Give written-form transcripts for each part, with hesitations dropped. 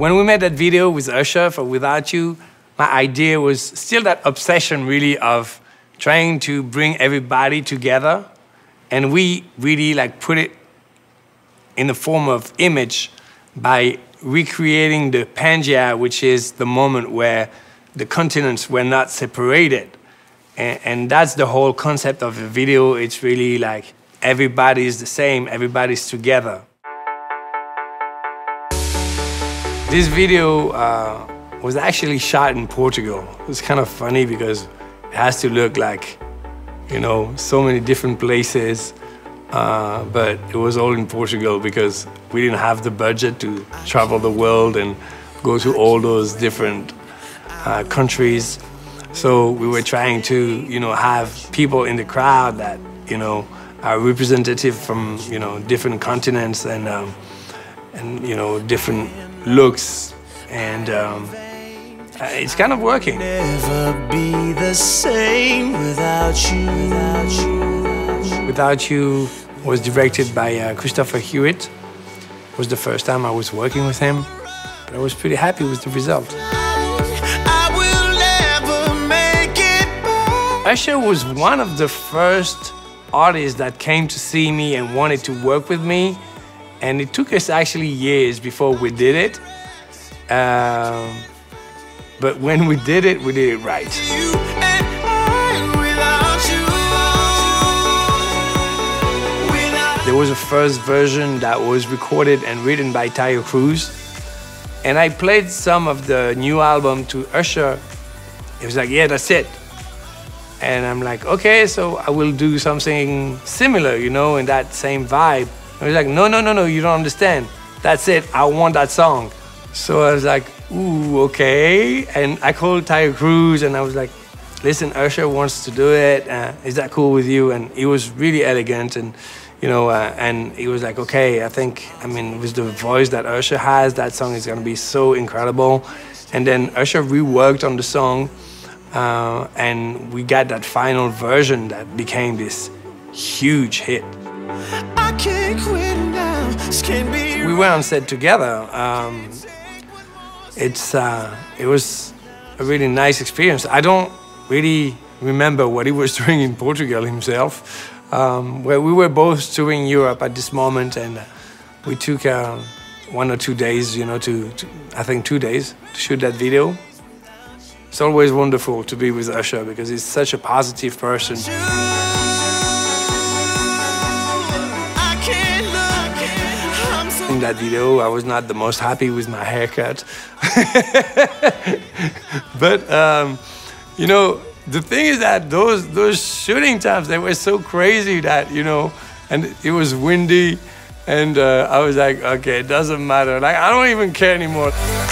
When we made that video with Usher for Without You, my idea was still that obsession really of trying to bring everybody together. And we really like put it in the form of image by recreating the Pangea, which is the moment where the continents were not separated. And that's the whole concept of the video. It's really like everybody's the same, everybody's together. This video was actually shot in Portugal. It's kind of funny because it has to look like, you know, so many different places, but it was all in Portugal because we didn't have the budget to travel the world and go to all those different countries. So we were trying to, you know, have people in the crowd that, you know, are representative from, you know, different continents and you know, different looks, and it's kind of working. Never be the same without you. Without You was directed by Christopher Hewitt. It was the first time I was working with him, but I was pretty happy with the result. Usher was one of the first artists that came to see me and wanted to work with me. And it took us actually years before we did it. But when we did it right. There was a first version that was recorded and written by Taio Cruz. And I played some of the new album to Usher. He was like, yeah, that's it. And I'm like, okay, so I will do something similar, you know, in that same vibe. I was like, no, you don't understand. That's it, I want that song. So I was like, ooh, okay. And I called Taio Cruz and I was like, listen, Usher wants to do it. Is that cool with you? And he was really elegant and, you know, and he was like, okay, I mean, with the voice that Usher has, that song is gonna be so incredible. And then Usher reworked on the song and we got that final version that became this huge hit. We were on set together. It was a really nice experience. I don't really remember what he was doing in Portugal himself. Where we were both touring Europe at this moment, and we took 1 or 2 days, you know, I think 2 days to shoot that video. It's always wonderful to be with Usher because he's such a positive person. In that video, I was not the most happy with my haircut. But, you know, the thing is that those shooting times, they were so crazy that, you know, and it was windy, and I was like, okay, it doesn't matter. Like, I don't even care anymore.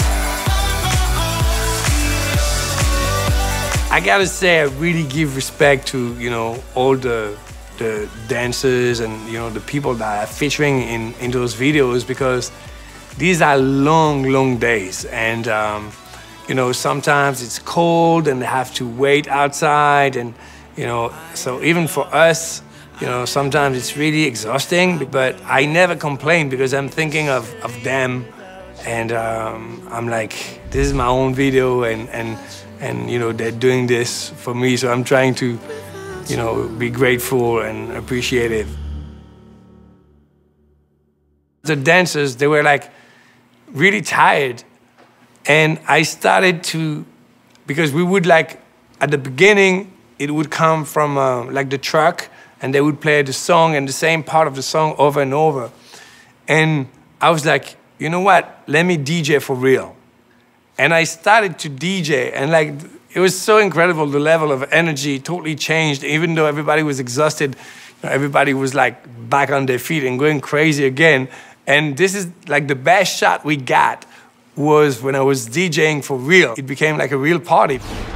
I gotta say, I really give respect to, you know, all the dancers and, you know, the people that are featuring in those videos, because these are long days, and you know, sometimes it's cold and they have to wait outside, and, you know, so even for us, you know, sometimes it's really exhausting, but I never complain because I'm thinking of them, and I'm like, this is my own video, and you know, they're doing this for me, so I'm trying to, you know, be grateful and appreciative. The dancers, they were like really tired, and I started to, because we would like, at the beginning, it would come from like the truck, and they would play the song and the same part of the song over and over. And I was like, you know what, let me DJ for real. And I started to DJ, and like, it was so incredible, the level of energy totally changed. Even though everybody was exhausted, you know, everybody was like back on their feet and going crazy again. And this is like the best shot we got was when I was DJing for real. It became like a real party.